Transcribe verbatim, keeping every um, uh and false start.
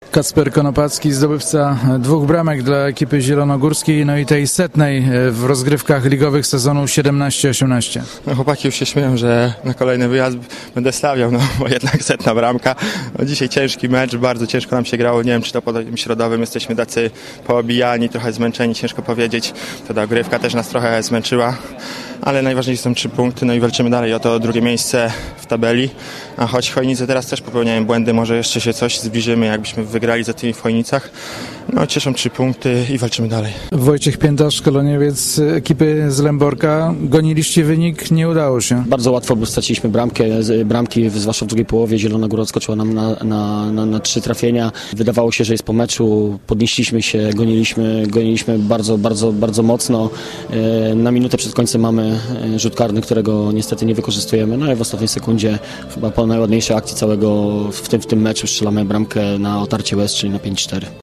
Kacper Konopacki, zdobywca dwóch bramek dla ekipy zielonogórskiej, no i tej setnej w rozgrywkach ligowych sezonu siedemnaście osiemnaście. No, chłopaki już się śmieją, że na kolejny wyjazd będę stawiał, no bo jednak setna bramka. No, dzisiaj ciężki mecz, bardzo ciężko nam się grało, nie wiem czy to po tym środowym jesteśmy tacy poobijani, trochę zmęczeni, ciężko powiedzieć. Ta dogrywka też nas trochę zmęczyła, ale najważniejsze są trzy punkty, no i walczymy dalej o to drugie miejsce w tabeli. A choć Chojnice teraz też popełniają błędy, może jeszcze się coś zbliżymy, jakbyśmy wygrali za tymi w Chojnicach. No cieszą trzy punkty i walczymy dalej. Wojciech Pięta, szkoleniowiec ekipy z Lęborka. Goniliście wynik, nie udało się. Bardzo łatwo, bo straciliśmy bramkę, bramki, zwłaszcza w drugiej połowie. Zielona Góra odskoczyła nam na, na, na, na trzy trafienia. Wydawało się, że jest po meczu. Podnieśliśmy się, goniliśmy, goniliśmy bardzo, bardzo, bardzo mocno. Na minutę przed końcem mamy rzut karny, którego niestety nie wykorzystujemy. No i w ostatniej sekundzie chyba po najładniejszej akcji całego w tym, w tym meczu strzelamy bramkę na otarcie łez, czyli na pięć cztery.